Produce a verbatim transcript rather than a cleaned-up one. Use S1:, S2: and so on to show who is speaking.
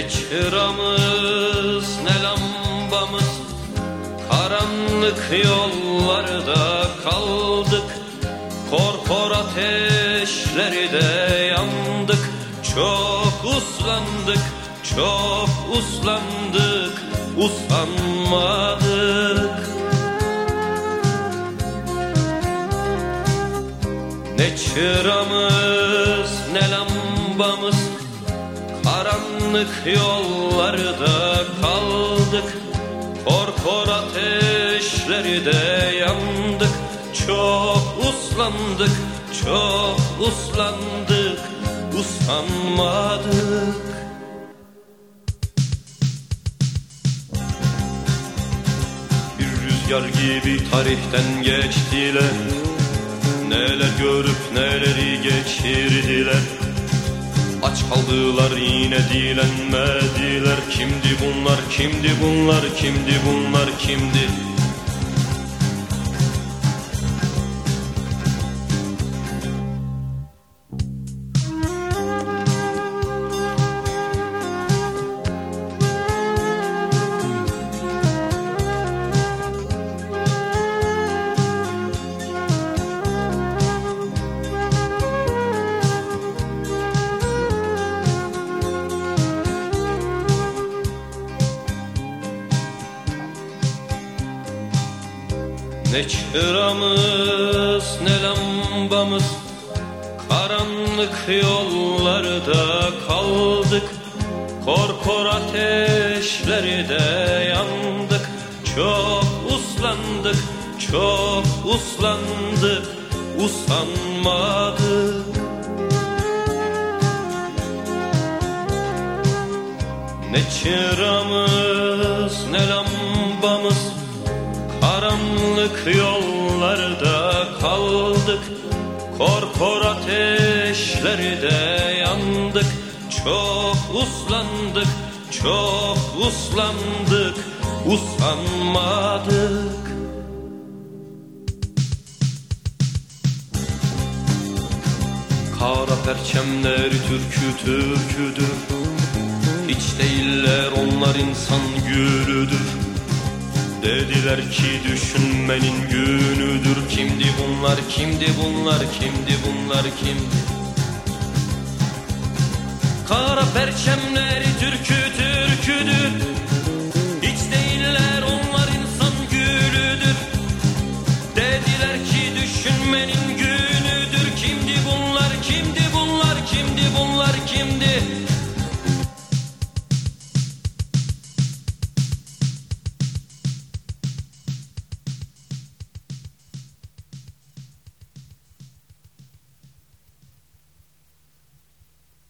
S1: Ne çıramız ne lambamız, karanlık yollarda kaldık. Korkor ateşleri de yandık. Çok uslandık, çok uslandık, usanmadık. Ne çıramız ne lambamız, karanlık yollarda kaldık. Korkor ateşleri de yandık. Çok uslandık, çok uslandık, usanmadık. Bir rüzgar gibi tarihten geçtiler. Neler görüp neleri geçirdiler. Aç kaldılar yine dilenmediler. Kimdi bunlar, kimdi bunlar, kimdi bunlar, kimdi? Ne çıramız ne lambamız, karanlık yollarda kaldık. Korkor ateşleri de yandık. Çok uslandık, çok uslandık, usanmadık. Ne çıramız ne lambamız, karanlık yollarda kaldık. Korkor ateşleri de yandık. Çok uslandık, çok uslandık, usanmadık. Kara perçemleri türkü türküdür. Hiç değiller onlar insan gülüdür. Dediler ki düşünmenin günüdür. Kimdi bunlar, kimdi bunlar, kimdi bunlar, kimdi? Kara perçemleri türkü